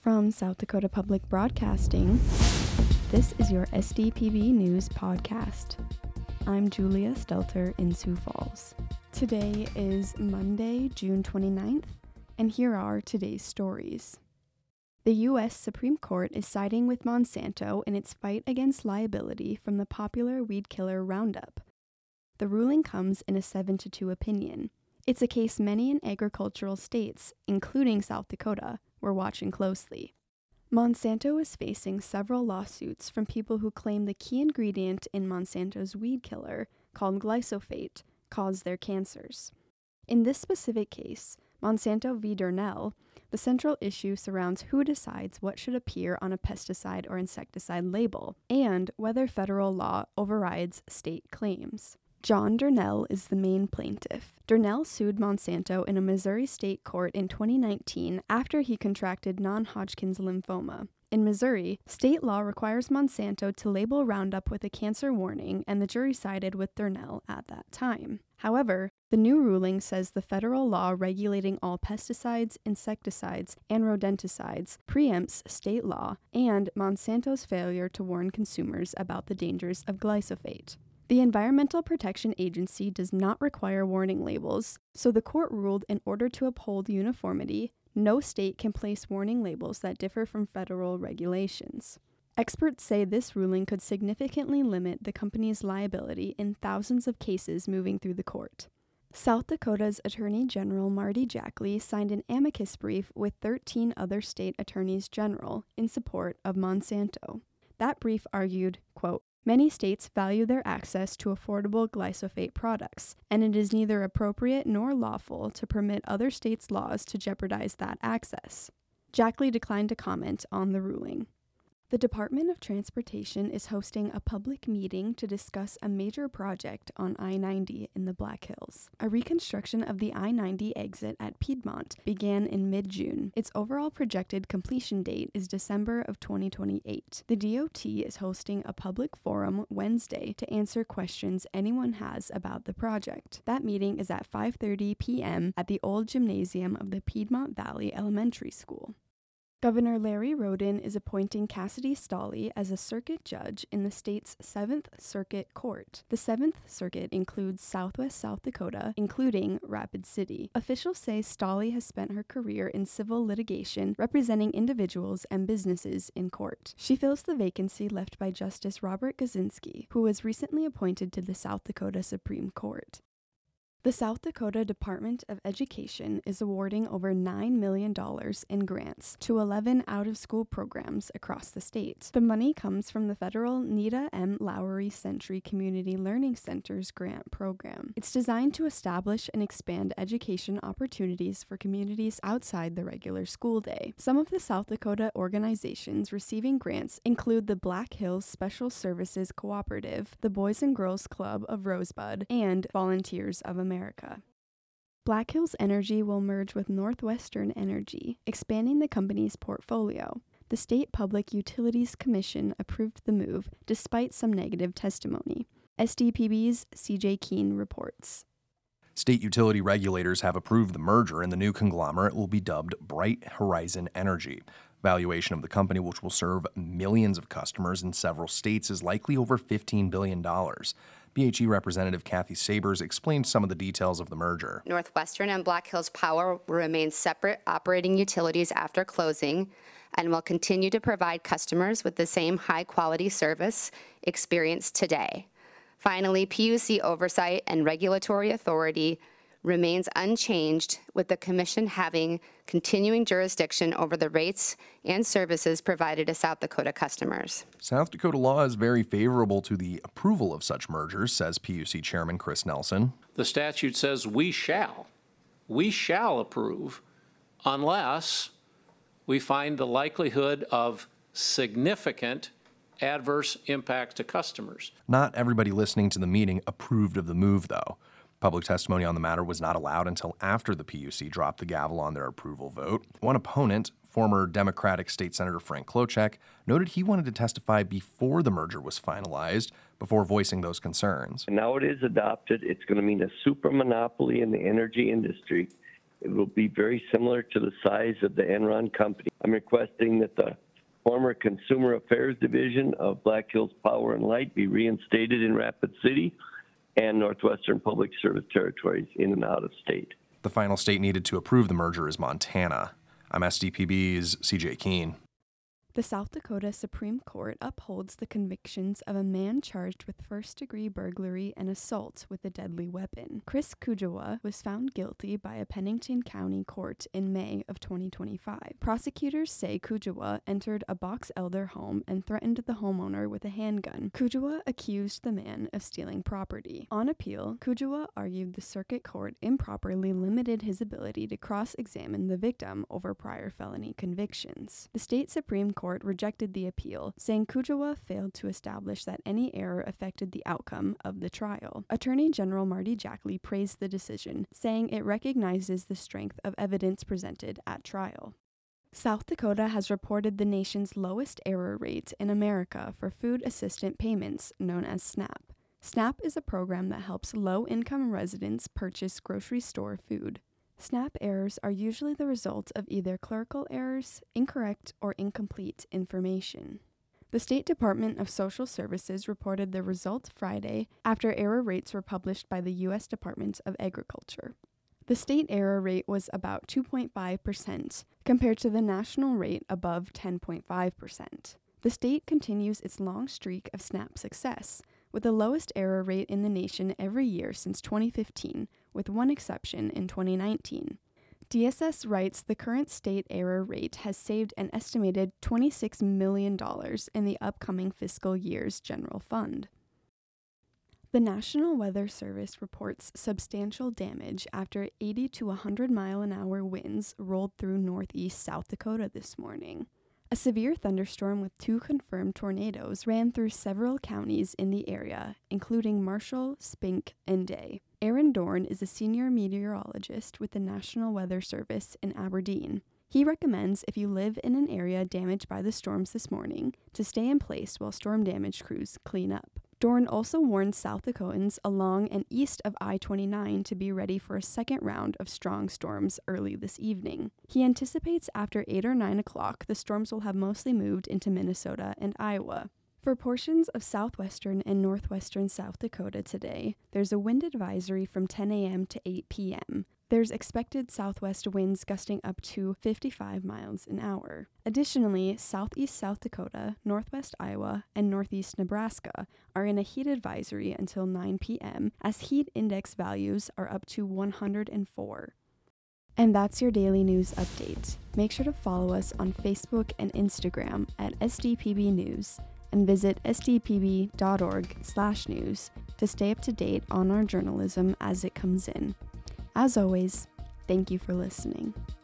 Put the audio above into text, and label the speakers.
Speaker 1: From South Dakota Public Broadcasting, this is your SDPB News Podcast. I'm Julia Stelter in Sioux Falls. Today is Monday, June 29th, and here are today's stories. The U.S. Supreme Court is siding with Monsanto in its fight against liability from the popular weed killer Roundup. The ruling comes in a 7-2 opinion. It's a case many in agricultural states, including South Dakota, were watching closely. Monsanto is facing several lawsuits from people who claim the key ingredient in Monsanto's weed killer, called glyphosate, caused their cancers. In this specific case, Monsanto v. Durnell, the central issue surrounds who decides what should appear on a pesticide or insecticide label, and whether federal law overrides state claims. John Durnell is the main plaintiff. Durnell sued Monsanto in a Missouri state court in 2019 after he contracted non-Hodgkin's lymphoma. In Missouri, state law requires Monsanto to label Roundup with a cancer warning, and the jury sided with Durnell at that time. However, the new ruling says the federal law regulating all pesticides, insecticides, and rodenticides preempts state law and Monsanto's failure to warn consumers about the dangers of glyphosate. The Environmental Protection Agency does not require warning labels, so the court ruled in order to uphold uniformity, no state can place warning labels that differ from federal regulations. Experts say this ruling could significantly limit the company's liability in thousands of cases moving through the court. South Dakota's Attorney General Marty Jackley signed an amicus brief with 13 other state attorneys general in support of Monsanto. That brief argued, quote, "Many states value their access to affordable glyphosate products, and it is neither appropriate nor lawful to permit other states' laws to jeopardize that access." Jackley declined to comment on the ruling. The Department of Transportation is hosting a public meeting to discuss a major project on I-90 in the Black Hills. A reconstruction of the I-90 exit at Piedmont began in mid-June. Its overall projected completion date is December of 2028. The DOT is hosting a public forum Wednesday to answer questions anyone has about the project. That meeting is at 5:30 p.m. at the old gymnasium of the Piedmont Valley Elementary School. Governor Larry Roden is appointing Cassidy Stolle as a circuit judge in the state's 7th Circuit Court. The 7th Circuit includes Southwest South Dakota, including Rapid City. Officials say Stolle has spent her career in civil litigation representing individuals and businesses in court. She fills the vacancy left by Justice Robert Gazinski, who was recently appointed to the South Dakota Supreme Court. The South Dakota Department of Education is awarding over $9 million in grants to 11 out-of-school programs across the state. The money comes from the federal Nita M. Lowry Century Community Learning Center's grant program. It's designed to establish and expand education opportunities for communities outside the regular school day. Some of the South Dakota organizations receiving grants include the Black Hills Special Services Cooperative, the Boys and Girls Club of Rosebud, and Volunteers of America. Black Hills Energy will merge with Northwestern Energy, expanding the company's portfolio. The State Public Utilities Commission approved the move, despite some negative testimony. SDPB's CJ Keene reports.
Speaker 2: State utility regulators have approved the merger, and the new conglomerate will be dubbed Bright Horizon Energy. Valuation of the company, which will serve millions of customers in several states, is likely over $15 billion. BHE Representative Kathy Sabers explained some of the details of the merger.
Speaker 3: Northwestern and Black Hills Power will remain separate operating utilities after closing and will continue to provide customers with the same high-quality service experienced today. Finally, PUC oversight and regulatory authority remains unchanged, with the Commission having continuing jurisdiction over the rates and services provided to South Dakota customers.
Speaker 2: South Dakota law is very favorable to the approval of such mergers, says PUC Chairman Chris Nelson.
Speaker 4: The statute says we shall approve unless we find the likelihood of significant adverse impact to customers.
Speaker 2: Not everybody listening to the meeting approved of the move, though. Public testimony on the matter was not allowed until after the PUC dropped the gavel on their approval vote. One opponent, former Democratic State Senator Frank Klochek, noted he wanted to testify before the merger was finalized, before voicing those concerns.
Speaker 5: Now it is adopted. It's going to mean a super monopoly in the energy industry. It will be very similar to the size of the Enron company. I'm requesting that the former Consumer Affairs Division of Black Hills Power and Light be reinstated in Rapid City and Northwestern Public Service Territories in and out of state.
Speaker 2: The final state needed to approve the merger is Montana. I'm SDPB's CJ Keene.
Speaker 1: The South Dakota Supreme Court upholds the convictions of a man charged with first-degree burglary and assault with a deadly weapon. Chris Kujawa was found guilty by a Pennington County court in May of 2025. Prosecutors say Kujawa entered a Box Elder home and threatened the homeowner with a handgun. Kujawa accused the man of stealing property. On appeal, Kujawa argued the circuit court improperly limited his ability to cross-examine the victim over prior felony convictions. The state Supreme Court rejected the appeal, saying Kujawa failed to establish that any error affected the outcome of the trial. Attorney General Marty Jackley praised the decision, saying it recognizes the strength of evidence presented at trial. South Dakota has reported the nation's lowest error rate in America for food assistance payments, known as SNAP. SNAP is a program that helps low-income residents purchase grocery store food. SNAP errors are usually the result of either clerical errors, incorrect, or incomplete information. The State Department of Social Services reported the results Friday after error rates were published by the U.S. Department of Agriculture. The state error rate was about 2.5%, compared to the national rate above 10.5%. The state continues its long streak of SNAP success, with the lowest error rate in the nation every year since 2015, with one exception in 2019. DSS writes the current state error rate has saved an estimated $26 million in the upcoming fiscal year's general fund. The National Weather Service reports substantial damage after 80 to 100 mile-an-hour winds rolled through northeast South Dakota this morning. A severe thunderstorm with 2 confirmed tornadoes ran through several counties in the area, including Marshall, Spink, and Day. Aaron Dorn is a senior meteorologist with the National Weather Service in Aberdeen. He recommends if you live in an area damaged by the storms this morning to stay in place while storm damage crews clean up. Dorn also warned South Dakotans along and east of I-29 to be ready for a second round of strong storms early this evening. He anticipates after 8 or 9 o'clock the storms will have mostly moved into Minnesota and Iowa. For portions of southwestern and northwestern South Dakota today, there's a wind advisory from 10 a.m. to 8 p.m. There's expected southwest winds gusting up to 55 miles an hour. Additionally, southeast South Dakota, northwest Iowa, and northeast Nebraska are in a heat advisory until 9 p.m. as heat index values are up to 104. And that's your daily news update. Make sure to follow us on Facebook and Instagram at SDPB News and visit sdpb.org/news to stay up to date on our journalism as it comes in. As always, thank you for listening.